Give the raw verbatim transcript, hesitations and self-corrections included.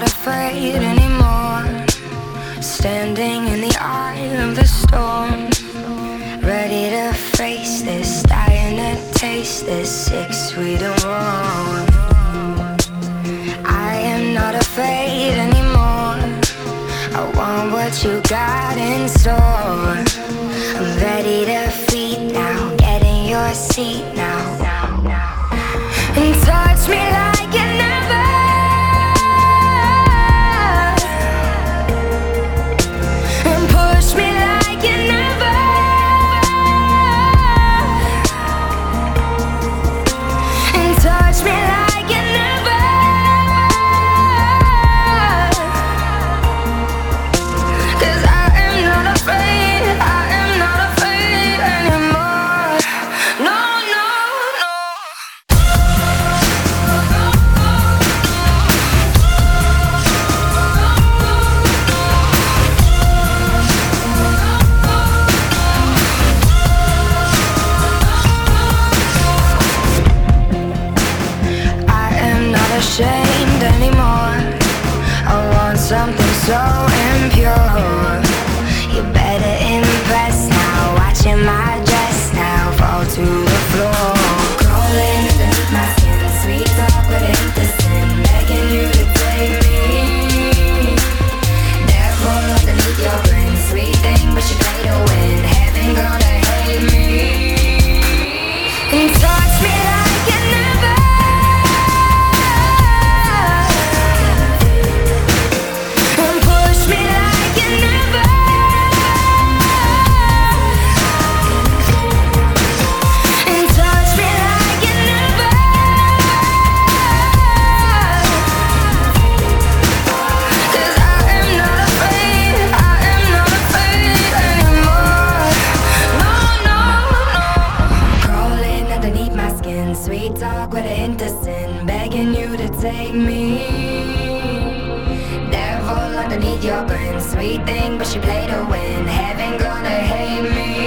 afraid anymore. Standing in the eye of the storm, ready to face this, dying to taste this, sick, sweet and warm. I am not afraid anymore. I want what you got in store. I'm ready to feed now, get in your seat now, and touch me like you never. Ashamed anymore. I want something so impure. You better impress now. Watching my dress now fall to the floor. Crawling underneath my skin, sweet talk but innocent, begging you to take me. Devil underneath your grin, sweet thing but you play to win. Heaven gonna hate me. And touch me like you never. Sweet talk with an innocent, begging you to take me. Devil underneath your grin, sweet thing but she play to win. Heaven gonna hate me.